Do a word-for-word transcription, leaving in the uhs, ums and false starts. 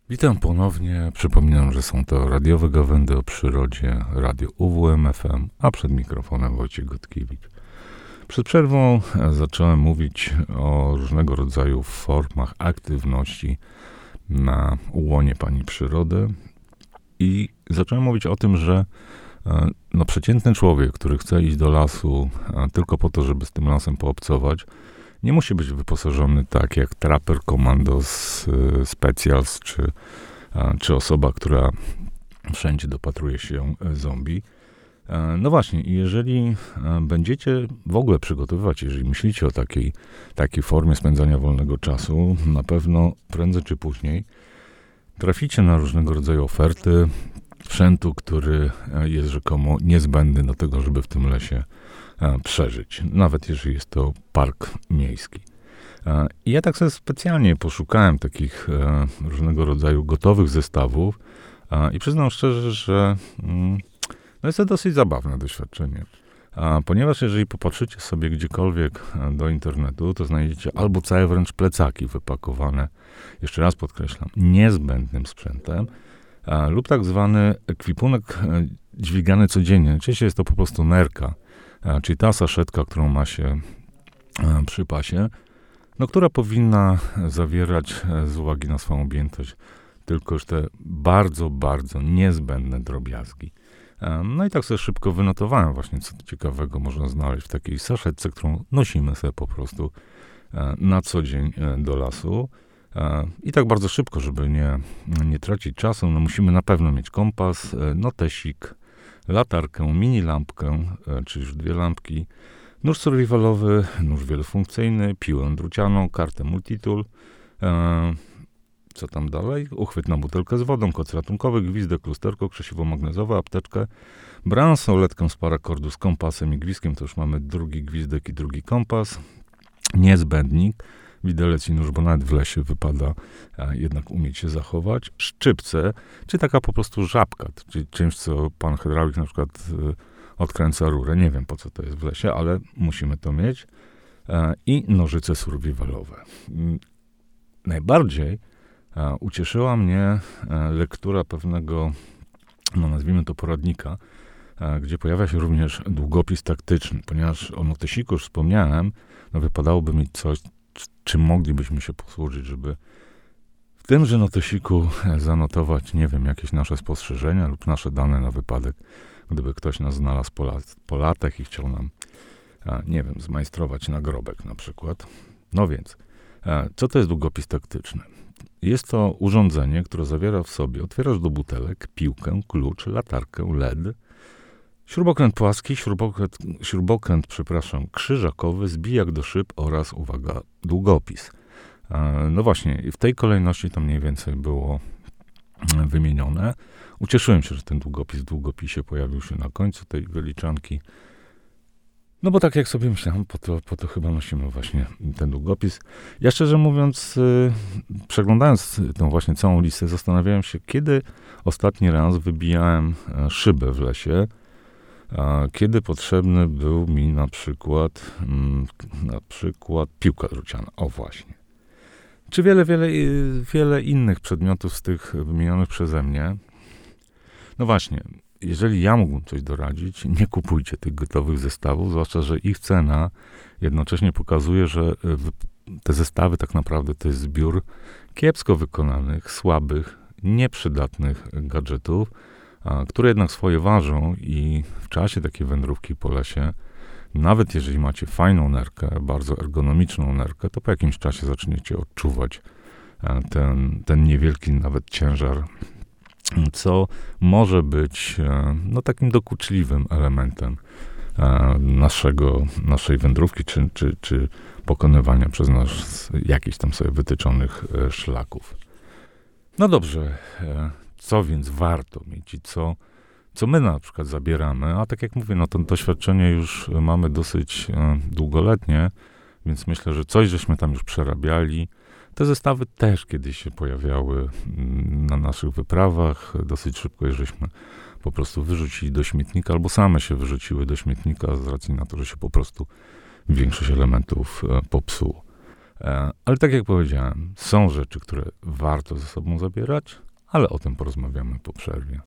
Witam ponownie. Przypominam, że są to radiowe gawędy o przyrodzie, radio U W M F M, a przed mikrofonem Wojciech Gutkiewicz. Przed przerwą zacząłem mówić o różnego rodzaju formach aktywności na łonie pani przyrody i zacząłem mówić o tym, że no, przeciętny człowiek, który chce iść do lasu tylko po to, żeby z tym lasem poobcować, nie musi być wyposażony tak jak Trapper Commandos Specials, czy, czy osoba, która wszędzie dopatruje się zombie. No właśnie, jeżeli będziecie w ogóle przygotowywać, jeżeli myślicie o takiej, takiej formie spędzania wolnego czasu, na pewno prędzej czy później traficie na różnego rodzaju oferty sprzętu, który jest rzekomo niezbędny do tego, żeby w tym lesie przeżyć, nawet jeżeli jest to park miejski. I ja tak sobie specjalnie poszukałem takich różnego rodzaju gotowych zestawów i przyznam szczerze, że no jest to dosyć zabawne doświadczenie. Ponieważ jeżeli popatrzycie sobie gdziekolwiek do internetu, to znajdziecie albo całe wręcz plecaki wypakowane, jeszcze raz podkreślam, niezbędnym sprzętem, lub tak zwany ekwipunek dźwigany codziennie. Najczęściej jest to po prostu nerka, czyli ta saszetka, którą ma się przy pasie, no, która powinna zawierać z uwagi na swoją objętość tylko już te bardzo, bardzo niezbędne drobiazgi. No i tak sobie szybko wynotowałem właśnie, co ciekawego można znaleźć w takiej saszetce, którą nosimy sobie po prostu na co dzień do lasu. I tak bardzo szybko, żeby nie, nie tracić czasu, no musimy na pewno mieć kompas, notesik, latarkę, mini lampkę, czy już dwie lampki, nóż survivalowy, nóż wielofunkcyjny, piłę drucianą, kartę multitool, e, co tam dalej, uchwyt na butelkę z wodą, koc ratunkowy, gwizdek, lusterko krzesiwo-magnezowe, apteczkę, bransoletkę z parakordu z kompasem i gwizdkiem, to już mamy drugi gwizdek i drugi kompas, niezbędnik, widelec i nóż, bo nawet w lesie wypada a, jednak umieć się zachować. Szczypce, czy taka po prostu żabka, czyli czymś, co pan hydraulik na przykład y, odkręca rurę. Nie wiem, po co to jest w lesie, ale musimy to mieć. E, I nożyce survivalowe. Y, najbardziej a, ucieszyła mnie a, lektura pewnego, no nazwijmy to poradnika, a, gdzie pojawia się również długopis taktyczny, ponieważ o notesiku już wspomniałem, no wypadałoby mieć coś, czym moglibyśmy się posłużyć, żeby w tymże notesiku zanotować, nie wiem, jakieś nasze spostrzeżenia lub nasze dane na wypadek, gdyby ktoś nas znalazł po, lat, po latach i chciał nam, a, nie wiem, zmajstrować nagrobek na przykład. No więc, a, co to jest długopis taktyczny? Jest to urządzenie, które zawiera w sobie, otwierasz do butelek, piłkę, klucz, latarkę, L E D, śrubokręt płaski, śrubokręt, śrubokręt, przepraszam, krzyżakowy, zbijak do szyb oraz, uwaga, długopis. E, no właśnie, w tej kolejności to mniej więcej było wymienione. Ucieszyłem się, że ten długopis w długopisie pojawił się na końcu tej wyliczanki. No bo tak jak sobie myślałem, po to, po to chyba nosimy właśnie ten długopis. Ja szczerze mówiąc, yy, przeglądając tą właśnie całą listę, zastanawiałem się, kiedy ostatni raz wybijałem e, szybę w lesie, a kiedy potrzebny był mi na przykład, mm, na przykład piłka druciana. O właśnie. Czy wiele, wiele, wiele innych przedmiotów z tych wymienionych przeze mnie. No właśnie, jeżeli ja mógłbym coś doradzić, nie kupujcie tych gotowych zestawów, zwłaszcza, że ich cena jednocześnie pokazuje, że te zestawy tak naprawdę to jest zbiór kiepsko wykonanych, słabych, nieprzydatnych gadżetów, a, które jednak swoje ważą i w czasie takiej wędrówki po lesie, nawet jeżeli macie fajną nerkę, bardzo ergonomiczną nerkę, to po jakimś czasie zaczniecie odczuwać a, ten, ten niewielki nawet ciężar, co może być a, no, takim dokuczliwym elementem a, naszego, naszej wędrówki, czy, czy, czy pokonywania przez nas jakichś tam sobie wytyczonych e, szlaków. No dobrze, e, co więc warto mieć i co, co my na przykład zabieramy, a tak jak mówię, no to doświadczenie już mamy dosyć e, długoletnie, więc myślę, że coś żeśmy tam już przerabiali. Te zestawy też kiedyś się pojawiały mm, na naszych wyprawach, dosyć szybko je żeśmy po prostu wyrzucili do śmietnika, albo same się wyrzuciły do śmietnika z racji na to, że się po prostu większość elementów e, popsuło. Ale tak jak powiedziałem, są rzeczy, które warto ze sobą zabierać, ale o tym porozmawiamy po przerwie.